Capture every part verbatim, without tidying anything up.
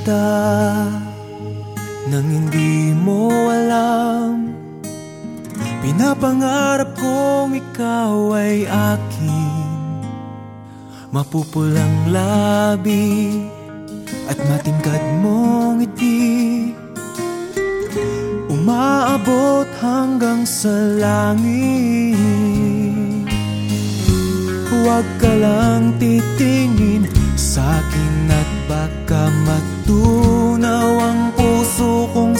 kita nang hindi mo alam. Pinapangarap kong ikaw ay akin, mapupulang labi at matingkad mong ngiti, umaabot hanggang sa langit. Huwag ka lang titingin sa'kin at baka matunaw ang puso kong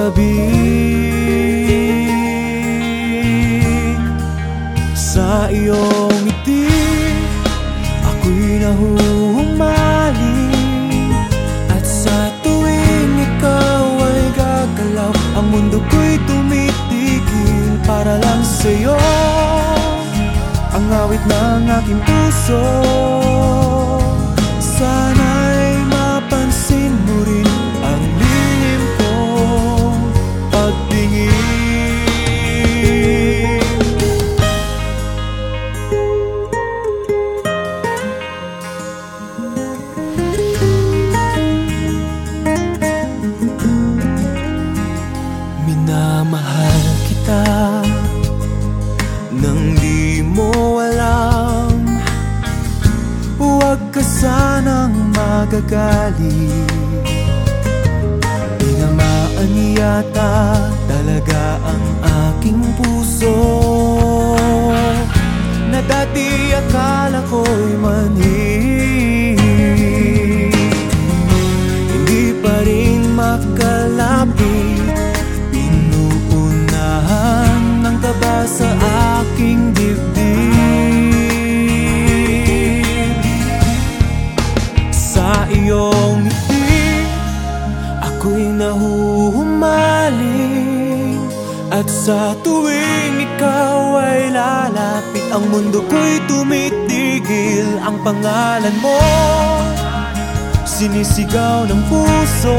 sabihin. Sa iyong ngiti ako'y nahuhumaling, at sa tuwing ikaw ay gagalaw, ang mundo ko'y tumitigil para lang sa'yo. Ang awit ng aking puso, sana'y mapansin mo rin ang lihim kong pagtingin. Minamahal kita nang di mo alam. Huwag ka sanang magagalit, tinamaan yata talaga ang aking puso, na dati akala ko'y mani. Hindi pa rin makalapit, pinuunahan ng kaba sa aking dibdib. Sa iyong ngiti ako'y nahuhumaling, at sa tuwing ikaw ay lalapit, ang mundo ko'y tumitigil. Ang pangalan mo sinisigaw ng puso,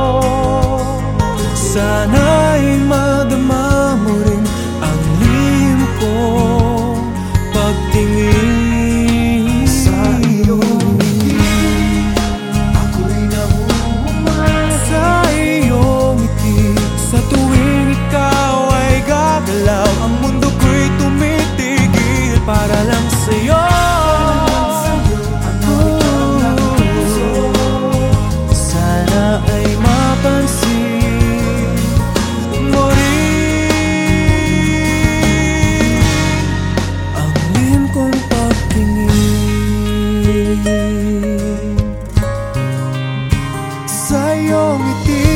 sana'y madama mo rin ang lihim kong pagtingin. Sa iyong ngiti ako'y nahuhumaling, sa iyong ngiti sa tuwing ikaw ay gagalaw, ang mundo ko'y tumitigil para lang sa'yo. Sana ay mapansin mo rin ang lihim kong pagtingin. Sa iyong ngiti